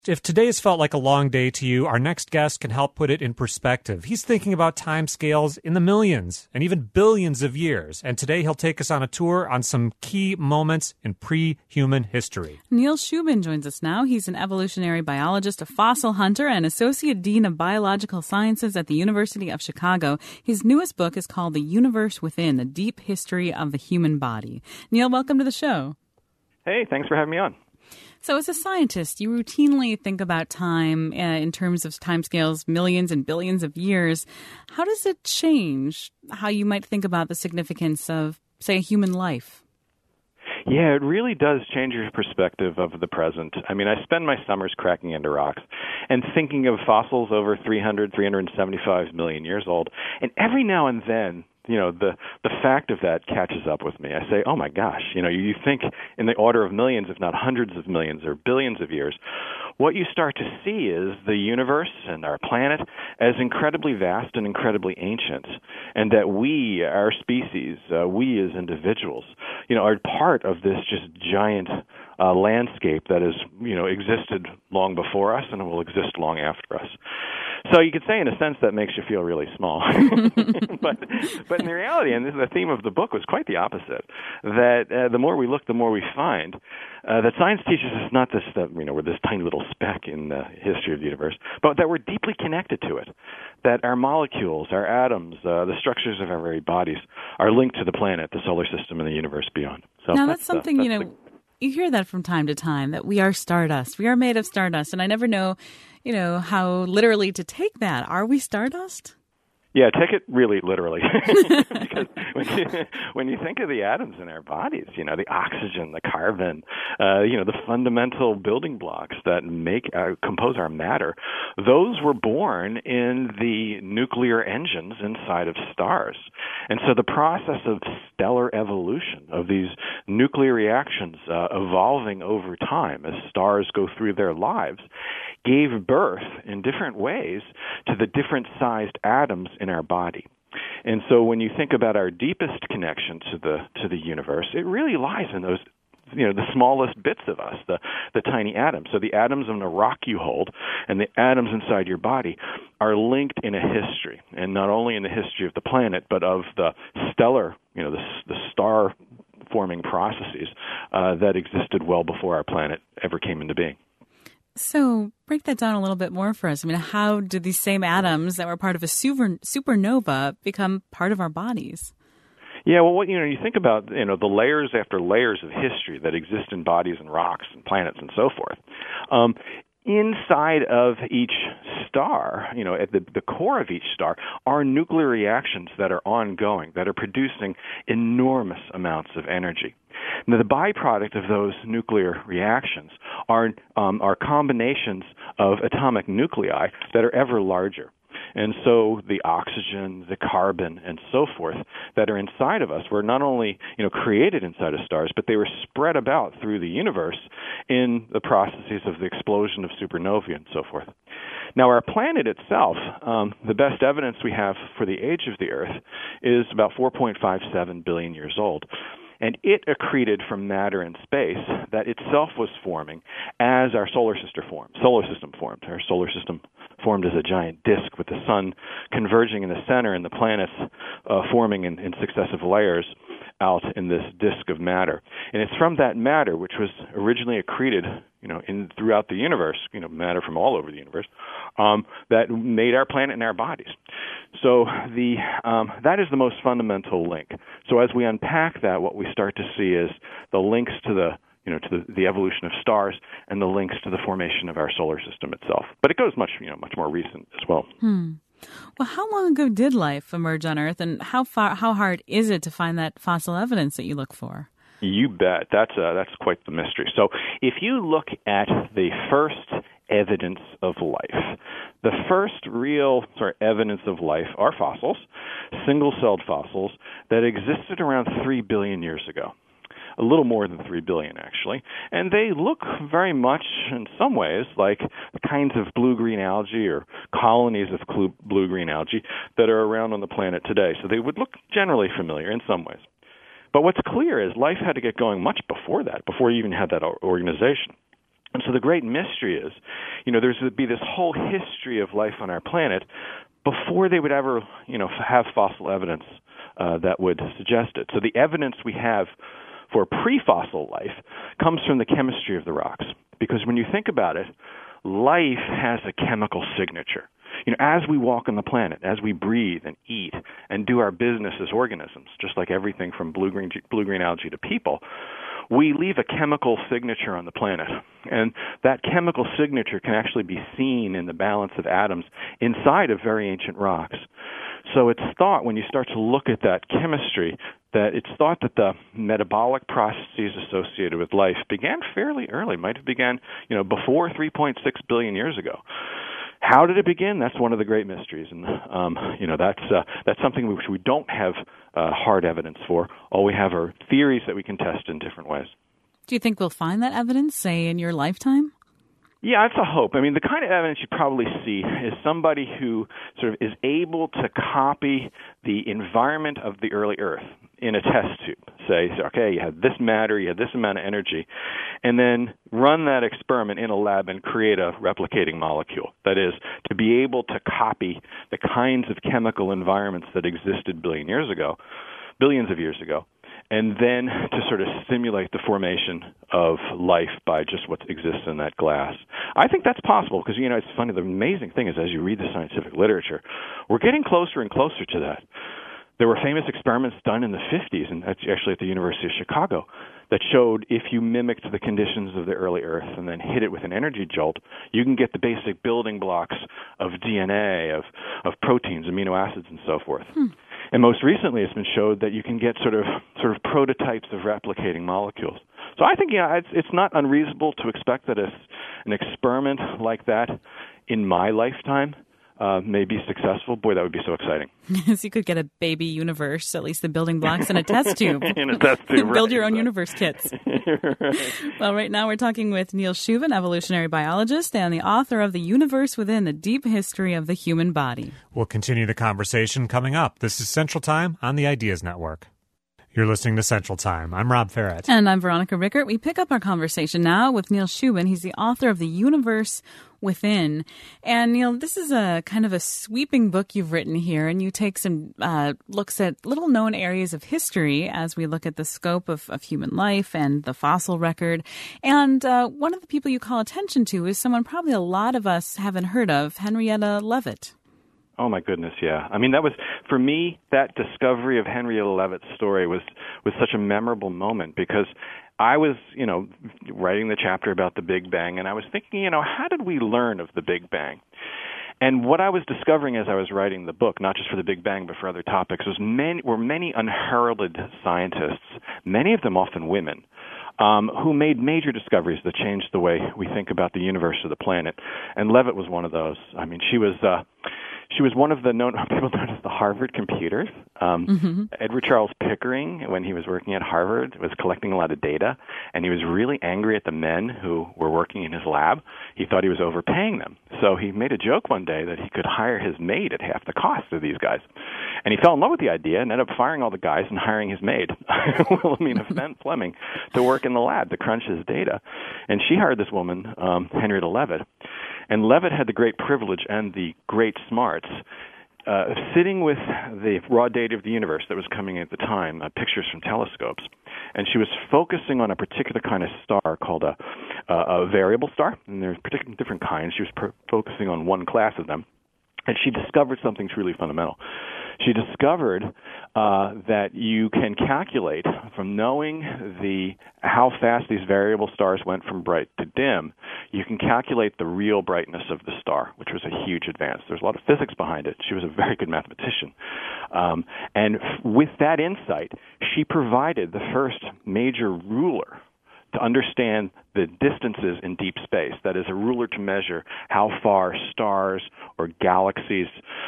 If today has felt like a long day to you, our next guest can help put it in perspective. He's thinking about time scales in the millions and even billions of years. And today he'll take us on a tour on some key moments in pre-human history. Neil Shubin joins us now. He's an evolutionary biologist, a fossil hunter, and associate dean of biological sciences at the University of Chicago. His newest book is called The Universe Within, A Deep History of the Human Body. Neil, welcome to the show. Hey, thanks for having me on. So as a scientist, you routinely think about time in terms of timescales, millions and billions of years. How does it change how you might think about the significance of, say, a human life? Yeah, it really does change your perspective of the present. I mean, I spend my summers cracking into rocks and thinking of fossils over 375 million years old. And every now and then, the fact of that catches up with me. I say, oh my gosh, you think in the order of millions, if not hundreds of millions or billions of years. What you start to see is the universe and our planet as incredibly vast and incredibly ancient, and that we, our species, we as individuals, are part of this just giant landscape that has, existed long before us and will exist long after us. So you could say, in a sense, that makes you feel really small. but in reality, and this is the theme of the book, was quite the opposite. That the more we look, the more we find that science teaches us not just that we're this tiny little speck in the history of the universe, but that we're deeply connected to it. That our molecules, our atoms, the structures of our very bodies are linked to the planet, the solar system, and the universe beyond. So now that's something you hear that from time to time, that we are stardust. We are made of stardust. And I never know, how literally to take that. Are we stardust? Yeah, take it really literally. Because when you think of the atoms in our bodies, the oxygen, the carbon, the fundamental building blocks that compose our matter, those were born in the nuclear engines inside of stars. And so the process of stellar evolution, of these nuclear reactions evolving over time as stars go through their lives, gave birth in different ways to the different sized atoms in our body. And so when you think about our deepest connection to the universe, it really lies in those the smallest bits of us, the tiny atoms. So the atoms in the rock you hold and the atoms inside your body are linked in a history, and not only in the history of the planet, but of the stellar, the star forming processes that existed well before our planet ever came into being. So break that down a little bit more for us. I mean, how did these same atoms that were part of a supernova become part of our bodies? Yeah, well, you think about, the layers after layers of history that exist in bodies and rocks and planets and so forth. Inside of each star, at the core of each star, are nuclear reactions that are ongoing, that are producing enormous amounts of energy. Now, the byproduct of those nuclear reactions are combinations of atomic nuclei that are ever larger. And so the oxygen, the carbon, and so forth that are inside of us were not only, created inside of stars, but they were spread about through the universe in the processes of the explosion of supernovae and so forth. Now, our planet itself, the best evidence we have for the age of the Earth is about 4.57 billion years old. And it accreted from matter in space that itself was forming as our solar system formed. Our solar system formed as a giant disk with the sun converging in the center and the planets forming in successive layers out in this disk of matter. And it's from that matter, which was originally accreted, throughout the universe, matter from all over the universe, that made our planet and our bodies. So that is the most fundamental link. So as we unpack that, what we start to see is the links to the evolution of stars and the links to the formation of our solar system itself. But it goes much more recent as well. Well, how long ago did life emerge on Earth, and how hard is it to find that fossil evidence that you look for? You bet. That's quite the mystery. So if you look at the first evidence of life, the first real evidence of life are fossils, single-celled fossils that existed around 3 billion years ago. A little more than 3 billion, actually. And they look very much, in some ways, like the kinds of blue-green algae or colonies of blue-green algae that are around on the planet today. So they would look generally familiar in some ways. But what's clear is life had to get going much before that, before you even had that organization. And so the great mystery is, there's to be this whole history of life on our planet before they would ever, have fossil evidence that would suggest it. So the evidence we have for pre-fossil life comes from the chemistry of the rocks. Because when you think about it, life has a chemical signature. As we walk on the planet, as we breathe and eat and do our business as organisms, just like everything from blue-green algae to people, we leave a chemical signature on the planet. And that chemical signature can actually be seen in the balance of atoms inside of very ancient rocks. So it's thought, when you start to look at that chemistry, that it's thought that the metabolic processes associated with life began fairly early, might have began, before 3.6 billion years ago. How did it begin? That's one of the great mysteries, and that's something which we don't have hard evidence for. All we have are theories that we can test in different ways. Do you think we'll find that evidence, say, in your lifetime? Yeah, that's a hope. I mean, the kind of evidence you probably see is somebody who sort of is able to copy the environment of the early Earth in a test tube. Say, okay, you had this matter, you had this amount of energy, and then run that experiment in a lab and create a replicating molecule. That is, to be able to copy the kinds of chemical environments that existed billions of years ago, and then to sort of simulate the formation of life by just what exists in that glass. I think that's possible because, it's funny, the amazing thing is as you read the scientific literature, we're getting closer and closer to that. There were famous experiments done in the 50s, and that's actually at the University of Chicago, that showed if you mimicked the conditions of the early Earth and then hit it with an energy jolt, you can get the basic building blocks of DNA, of proteins, amino acids, and so forth. And most recently, it's been showed that you can get sort of prototypes of replicating molecules. So I think, it's not unreasonable to expect that an experiment like that in my lifetime may be successful. Boy, that would be so exciting. So you could get a baby universe, at least the building blocks in a test tube. In a test tube, Build your own universe kits. Right. Well, right now we're talking with Neil Shubin, evolutionary biologist and the author of The Universe Within, The Deep History of the Human Body. We'll continue the conversation coming up. This is Central Time on the Ideas Network. You're listening to Central Time. I'm Rob Ferret. And I'm Veronica Rickert. We pick up our conversation now with Neil Shubin. He's the author of The Universe Within. And, Neil, this is a kind of a sweeping book you've written here, and you take some looks at little-known areas of history as we look at the scope of human life and the fossil record. And one of the people you call attention to is someone probably a lot of us haven't heard of, Henrietta Leavitt. Oh, my goodness, yeah. I mean, that was, for me, that discovery of Henrietta Leavitt's story was such a memorable moment because I was, writing the chapter about the Big Bang, and I was thinking, how did we learn of the Big Bang? And what I was discovering as I was writing the book, not just for the Big Bang but for other topics, were many unheralded scientists, many of them often women, who made major discoveries that changed the way we think about the universe or the planet. And Leavitt was one of those. I mean, she was one of the people known as the Harvard computers. Edward Charles Pickering, when he was working at Harvard, was collecting a lot of data, and he was really angry at the men who were working in his lab. He thought he was overpaying them. So he made a joke one day that he could hire his maid at half the cost of these guys. And he fell in love with the idea and ended up firing all the guys and hiring his maid, Wilhelmina Fleming, to work in the lab to crunch his data. And she hired this woman, Henrietta Leavitt. And Leavitt had the great privilege and the great smarts sitting with the raw data of the universe that was coming at the time, pictures from telescopes. And she was focusing on a particular kind of star called a variable star. And there's different kinds. She was focusing on one class of them. And she discovered something truly fundamental. She discovered that you can calculate from knowing how fast these variable stars went from bright to dim, you can calculate the real brightness of the star, which was a huge advance. There's a lot of physics behind it. She was a very good mathematician. And with that insight, she provided the first major ruler to understand the distances in deep space. That is, a ruler to measure how far stars or galaxies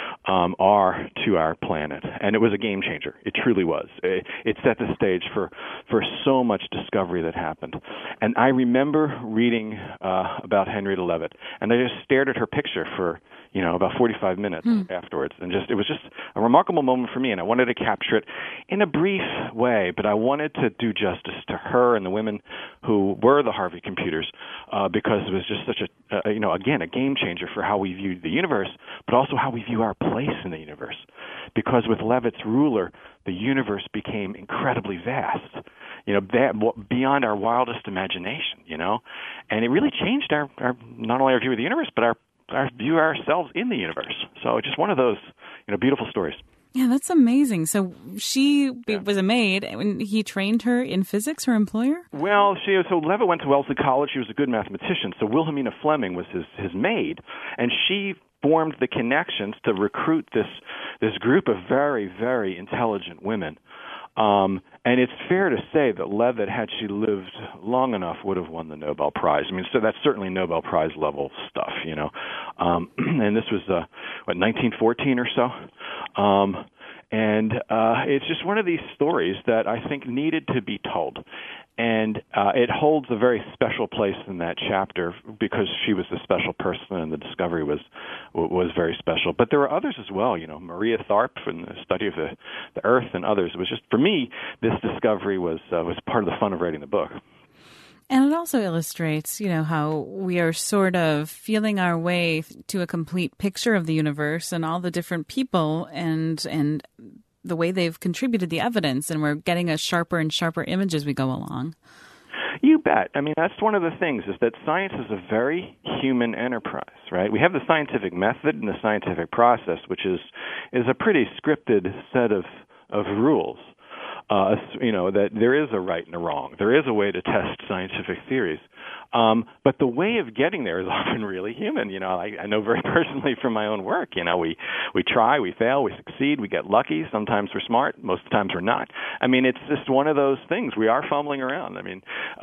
are to our planet. And it was a game changer. It truly was. It set the stage for so much discovery that happened. And I remember reading about Henrietta Leavitt, and I just stared at her picture for about 45 minutes afterwards. And it was just a remarkable moment for me, and I wanted to capture it in a brief way, but I wanted to do justice to her and the women who were the Harvard Harvey computers because it was just such a game changer for how we view the universe, but also how we view our place in the universe. Because with Leavitt's ruler, the universe became incredibly vast, beyond our wildest imagination, and it really changed our not only our view of the universe, but our view of ourselves in the universe. So just one of those, beautiful stories. Yeah, that's amazing. So she was a maid, and he trained her in physics, her employer? Well, so Leavitt went to Wellesley College. She was a good mathematician. So Wilhelmina Fleming was his maid, and she formed the connections to recruit this group of very, very intelligent women. And it's fair to say that Leavitt, had she lived long enough, would have won the Nobel Prize. I mean, so that's certainly Nobel Prize level stuff, And this was, 1914 or so? And it's just one of these stories that I think needed to be told. And it holds a very special place in that chapter because she was a special person and the discovery was very special. But there were others as well, Maria Tharp and the study of the Earth and others. It was just, for me, this discovery was part of the fun of writing the book. And it also illustrates, how we are sort of feeling our way to a complete picture of the universe and all the different people and the way they've contributed the evidence, and we're getting a sharper and sharper image as we go along. You bet. I mean, that's one of the things, is that science is a very human enterprise, right? We have the scientific method and the scientific process, which is a pretty scripted set of rules. That there is a right and a wrong. There is a way to test scientific theories. But the way of getting there is often really human. I know very personally from my own work. We try, we fail, we succeed, we get lucky. Sometimes we're smart. Most of the times we're not. I mean, it's just one of those things. We are fumbling around. I mean,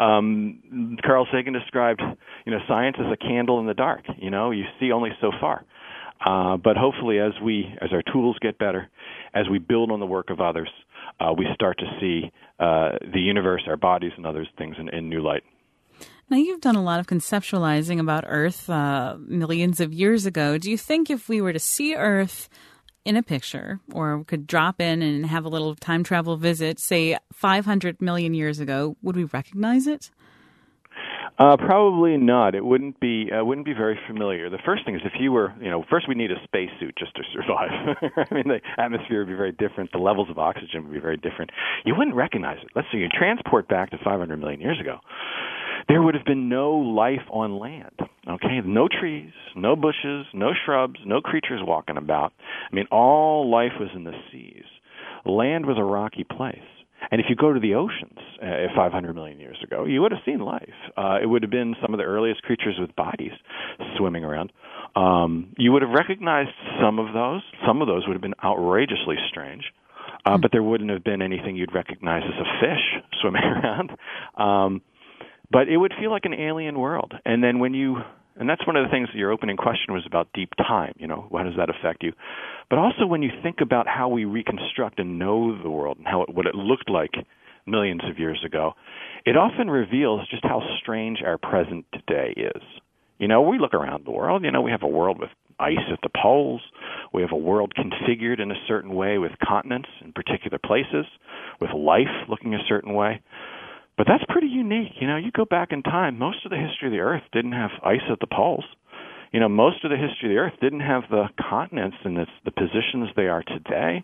Carl Sagan described, science as a candle in the dark. You see only so far. But hopefully as our tools get better, as we build on the work of others, we start to see the universe, our bodies, and other things in new light. Now, you've done a lot of conceptualizing about Earth millions of years ago. Do you think if we were to see Earth in a picture, or could drop in and have a little time travel visit, say 500 million years ago, would we recognize it? Probably not. It wouldn't be very familiar. The first thing is, if you were, first we need a spacesuit just to survive. I mean, the atmosphere would be very different. The levels of oxygen would be very different. You wouldn't recognize it. Let's say you transport back to 500 million years ago. There would have been no life on land, okay? No trees, no bushes, no shrubs, no creatures walking about. I mean, all life was in the seas. Land was a rocky place. And if you go to the oceans 500 million years ago, you would have seen life. It would have been some of the earliest creatures with bodies swimming around. You would have recognized some of those. Some of those would have been outrageously strange. But there wouldn't have been anything you'd recognize as a fish swimming around. But it would feel like an alien world. And then and that's one of the things that your opening question was about deep time. How does that affect you? But also when you think about how we reconstruct and know the world and what it looked like millions of years ago, it often reveals just how strange our present today is. We look around the world, we have a world with ice at the poles. We have a world configured in a certain way with continents in particular places, with life looking a certain way. But that's pretty unique. You go back in time, most of the history of the Earth didn't have ice at the poles. Most of the history of the Earth didn't have the continents in the positions they are today.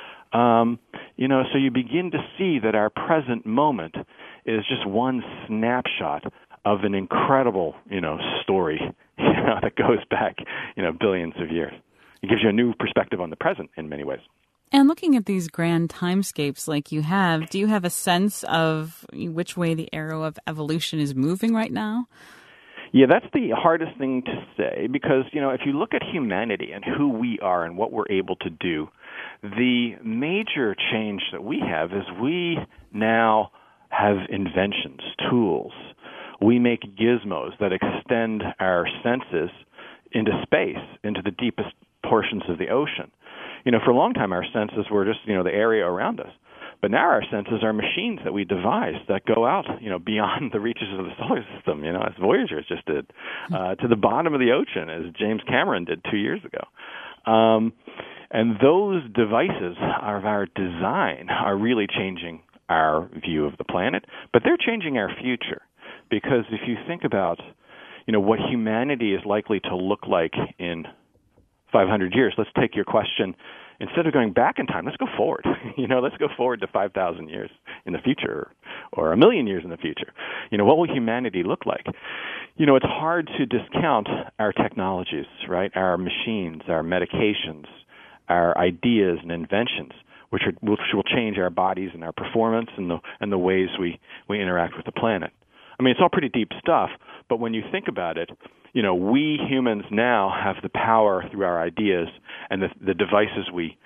So you begin to see that our present moment is just one snapshot of an incredible, story, that goes back, billions of years. It gives you a new perspective on the present in many ways. And looking at these grand timescapes like you have, do you have a sense of which way the arrow of evolution is moving right now? Yeah, that's the hardest thing to say because, if you look at humanity and who we are and what we're able to do, the major change that we have is we now have inventions, tools. We make gizmos that extend our senses into space, into the deepest portions of the ocean. For a long time, our senses were just, the area around us. But now our senses are machines that we devise that go out, beyond the reaches of the solar system, as Voyager just did, to the bottom of the ocean, as James Cameron did 2 years ago. And those devices of our design are really changing our view of the planet, but they're changing our future. because if you think about, what humanity is likely to look like in 500 years, let's take your question. Instead of going back in time, let's go forward. Let's go forward to 5,000 years in the future or 1,000,000 years in the future. What will humanity look like? It's hard to discount our technologies, right? Our machines, our medications, our ideas and inventions, which will change our bodies and our performance and the ways we interact with the planet. I mean, it's all pretty deep stuff, but when you think about it, we humans now have the power through our ideas and the devices we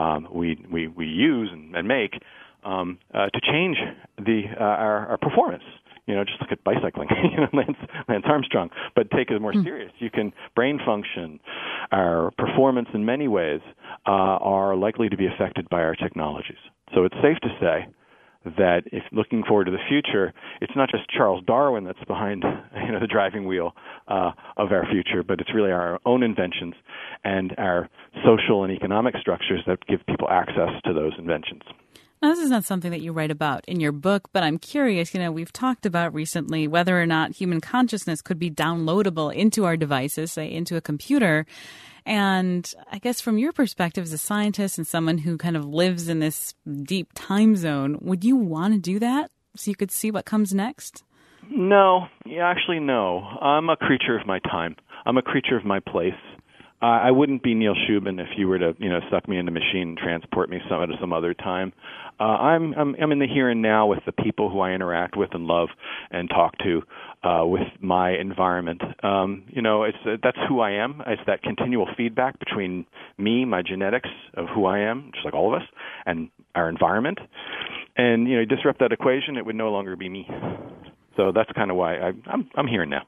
use and make to change our performance. Just look at bicycling, Lance Armstrong. But take it more serious. You can brain function. Our performance in many ways are likely to be affected by our technologies. So it's safe to say that if looking forward to the future, it's not just Charles Darwin that's behind the driving wheel of our future, but it's really our own inventions and our social and economic structures that give people access to those inventions. Now, this is not something that you write about in your book, but I'm curious, we've talked about recently whether or not human consciousness could be downloadable into our devices, say into a computer. And I guess from your perspective as a scientist and someone who kind of lives in this deep time zone, would you want to do that so you could see what comes next? No. Actually, no. I'm a creature of my time. I'm a creature of my place. I wouldn't be Neil Shubin if you were to, suck me in a machine and transport me to some other time. I'm in the here and now with the people who I interact with and love and talk to with my environment. That's who I am. It's that continual feedback between me, my genetics of who I am, just like all of us, and our environment. And you disrupt that equation, it would no longer be me. So that's kind of why I'm here now,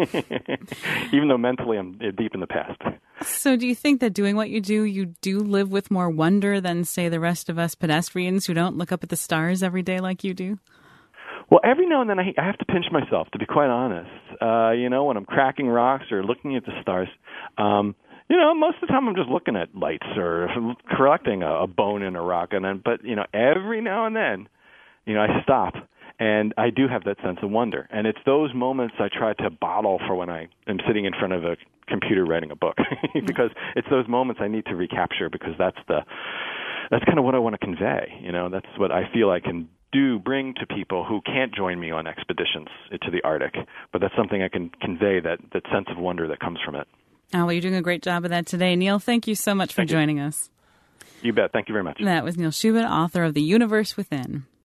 even though mentally I'm deep in the past. So do you think that doing what you do live with more wonder than, say, the rest of us pedestrians who don't look up at the stars every day like you do? Well, every now and then I have to pinch myself, to be quite honest. When I'm cracking rocks or looking at the stars, most of the time I'm just looking at lights or collecting a bone in a rock. But every now and then, I stop. And I do have that sense of wonder. And it's those moments I try to bottle for when I am sitting in front of a computer writing a book. Because it's those moments I need to recapture, because that's kind of what I want to convey. That's what I feel I can bring to people who can't join me on expeditions to the Arctic. But that's something I can convey, that sense of wonder that comes from it. Oh, well, you're doing a great job of that today. Neil, thank you so much for joining us. You bet. Thank you very much. That was Neil Shubin, author of The Universe Within.